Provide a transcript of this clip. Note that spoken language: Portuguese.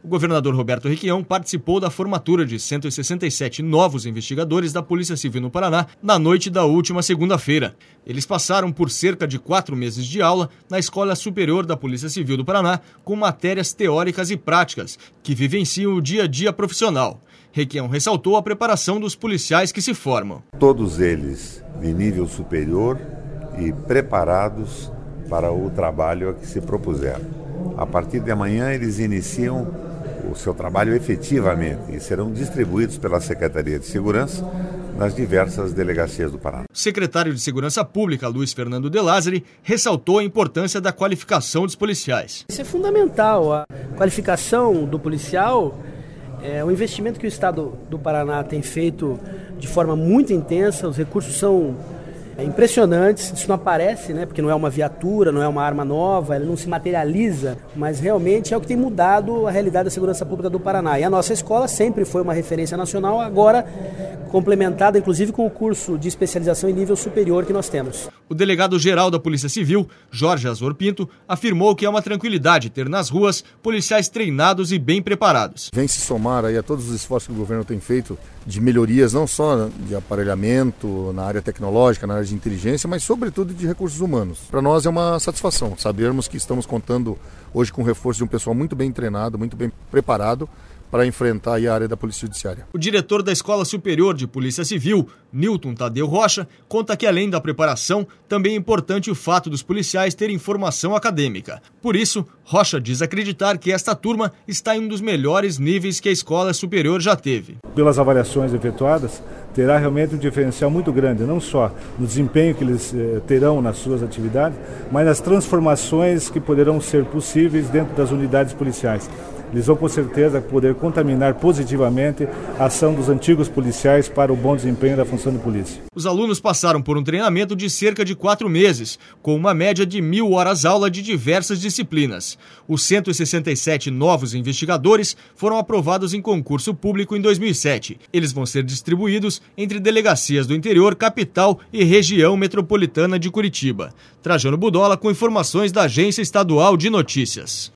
O governador Roberto Requião participou da formatura de 167 novos investigadores da Polícia Civil no Paraná na noite da última segunda-feira. Eles passaram por cerca de 4 meses de aula na Escola Superior da Polícia Civil do Paraná com matérias teóricas e práticas que vivenciam o dia a dia profissional. Requião ressaltou a preparação dos policiais que se formam. Todos eles de nível superior e preparados para o trabalho a que se propuseram. A partir de amanhã eles iniciam o seu trabalho efetivamente e serão distribuídos pela Secretaria de Segurança nas diversas delegacias do Paraná. O secretário de Segurança Pública, Luiz Fernando De Lázari, ressaltou a importância da qualificação dos policiais. Isso é fundamental. A qualificação do policial é um investimento que o Estado do Paraná tem feito de forma muito intensa. Os recursos são impressionantes, isso não aparece, porque não é uma viatura, não é uma arma nova, ela não se materializa, mas realmente é o que tem mudado a realidade da segurança pública do Paraná. E a nossa escola sempre foi uma referência nacional, agora complementada inclusive com o curso de especialização em nível superior que nós temos. O delegado-geral da Polícia Civil, Jorge Azor Pinto, afirmou que é uma tranquilidade ter nas ruas policiais treinados e bem preparados. Vem se somar aí a todos os esforços que o governo tem feito de melhorias, não só de aparelhamento, na área tecnológica, na área de inteligência, mas sobretudo de recursos humanos. Para nós é uma satisfação sabermos que estamos contando hoje com o reforço de um pessoal muito bem treinado, muito bem preparado para enfrentar a área da Polícia Judiciária. O diretor da Escola Superior de Polícia Civil, Newton Tadeu Rocha, conta que além da preparação, também é importante o fato dos policiais terem formação acadêmica. Por isso, Rocha diz acreditar que esta turma está em um dos melhores níveis que a Escola Superior já teve. Pelas avaliações efetuadas, terá realmente um diferencial muito grande, não só no desempenho que eles terão nas suas atividades, mas nas transformações que poderão ser possíveis dentro das unidades policiais. Eles vão com certeza poder contaminar positivamente a ação dos antigos policiais para o bom desempenho da função de polícia. Os alunos passaram por um treinamento de cerca de 4 meses, com uma média de 1.000 horas-aula de diversas disciplinas. Os 167 novos investigadores foram aprovados em concurso público em 2007. Eles vão ser distribuídos entre delegacias do interior, capital e região metropolitana de Curitiba. Trajano Budola com informações da Agência Estadual de Notícias.